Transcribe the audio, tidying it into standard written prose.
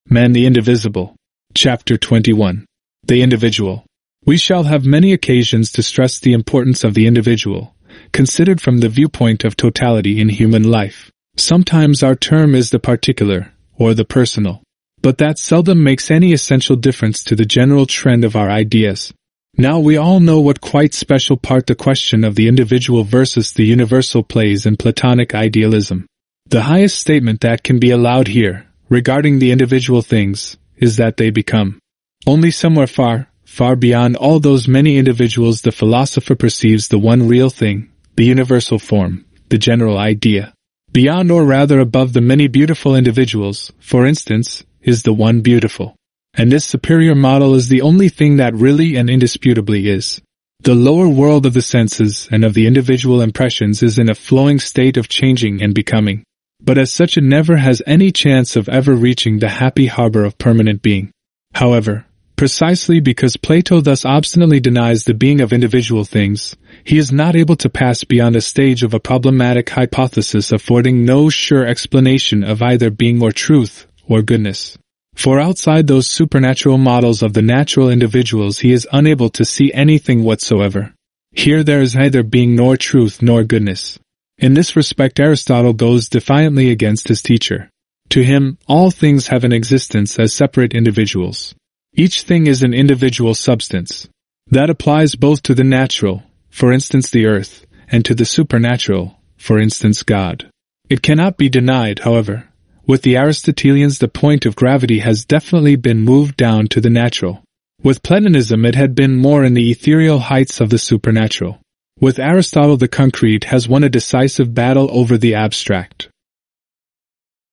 Man the Indivisible. Chapter 21. The Individual. We shall have many occasions to stress the importance of the individual, considered from the viewpoint of totality in human life. Sometimes our term is the particular, or the personal, but that seldom makes any essential difference to the general trend of our ideas. Now we all know what quite special part the question of the individual versus the universal plays in Platonic idealism. The highest statement that can be allowed here, regarding the individual things, is that they become. Only somewhere far, far beyond all those many individuals the philosopher perceives the one real thing, the universal form, the general idea. Beyond or rather above the many beautiful individuals, for instance, is the one beautiful. And this superior model is the only thing that really and indisputably is. The lower world of the senses and of the individual impressions is in a flowing state of changing and becoming. But as such it never has any chance of ever reaching the happy harbor of permanent being. However, precisely because Plato thus obstinately denies the being of individual things, he is not able to pass beyond a stage of a problematic hypothesis affording no sure explanation of either being or truth, or goodness. For outside those supernatural models of the natural individuals he is unable to see anything whatsoever. Here there is neither being nor truth nor goodness. In this respect Aristotle goes defiantly against his teacher. To him, all things have an existence as separate individuals. Each thing is an individual substance. That applies both to the natural, for instance the earth, and to the supernatural, for instance God. It cannot be denied, however. With the Aristotelians the point of gravity has definitely been moved down to the natural. With Platonism it had been more in the ethereal heights of the supernatural. With Aristotle the concrete has won a decisive battle over the abstract.